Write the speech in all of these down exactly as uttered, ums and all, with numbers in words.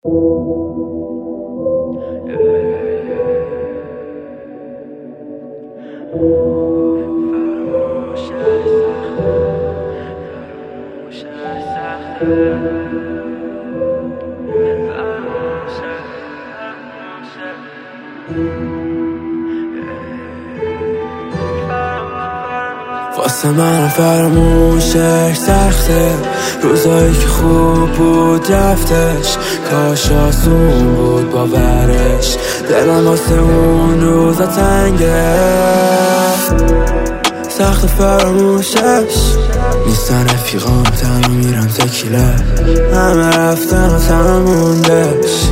واسه من فراموشش سخته، روزایی که خوب بود رفتش، کاش آسون بود باورش، دلم واسه اون روزا تنگه، سخت فراموشش. نیستن رفیقام تنها میرم تکیله، همه رفتن و تنها موندش،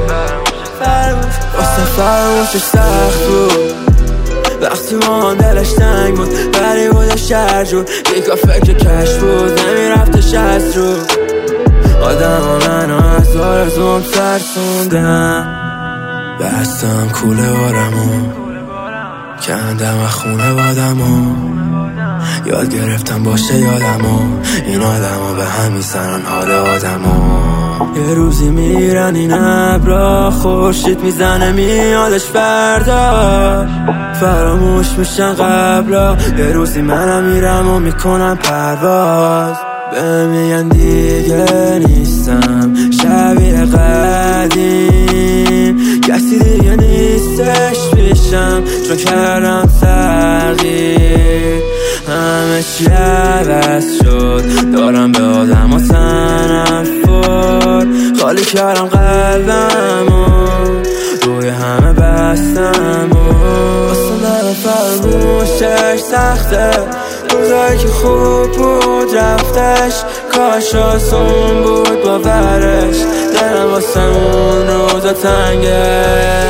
واسه فراموشش سخت بود وقتی ما هم دلش تنگ بود، بری بودش شهر جور، بیکا فکر کش بود نمیرفتش از رو. آدم ها منو از آرزوم ترسوندن، بستم کوله بارمو، کندم و خونه بادمو، یاد گرفتم باشه یادمو، این آدمو به هم میزنن حال آدمو. یه روزی میرن این ابرا، خورشید میزنه میادش فردا، فراموش میشن قبلا. یه روزی منم میرم و میکنم پرواز، به میگن دیگه نیستم شبیه قدیم، کسی دیگه نیستش پیشم چون کردم تغییر، همه چی عوض شد، دارم به آدم و تنفر، خالی کردم قلبمو، روی همه بستمو. واسه من فراموشش سخته، روزایی که خوب بود رفتش، کاش آسون بود باورش، دلم واسه اون روزا تنگه،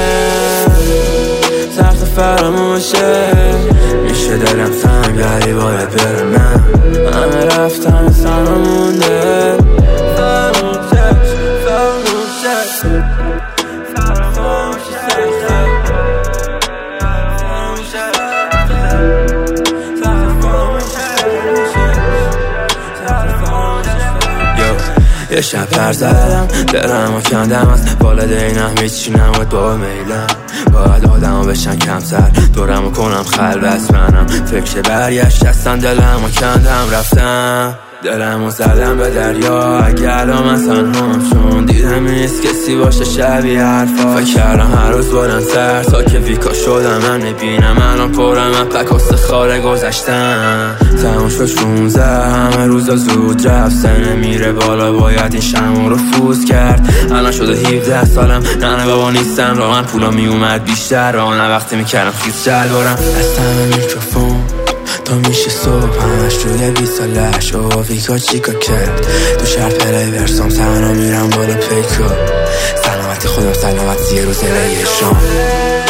سخت فراموشه، میشه دلم تنگ ولی باید برم، نه همه رفتن و تنها مونده. فراموشش فراموشش فراموشش سخته، یه شب پر زدم دلم و کندم از والدینم، هیچی نمود با میلم، باید آدم ها بشن کمتر، دورم و کنم خلوت منم، فکر برگشت هستن دلم و کندم رفتم، دلم و زدم به دریا، اگه الان من تنهام چون دیدم نیست کسی باشه شبیه حرفا، فکر کردم هر روز بلندتر تا که ویکا شدم، من نبینم الان پرم من پکست خاره گذشتم، تموم شد شونزده همه روزا زود رفت، سنه میره بالا باید این شمع رو فوز کرد، الان شده هفده سالم ننه بابا نیستم، را من پولا میومد بیشتر، را نه وقتی میکردم خیز جلوارم از تمه میکروفون تا میشه صبح، همش روی بی سالش او ویکا چیکا کرد، تو شهر پلی ورسام تنها میرم بالا پیکا، سلامتی خودم سلامتی یه روز لیه شام.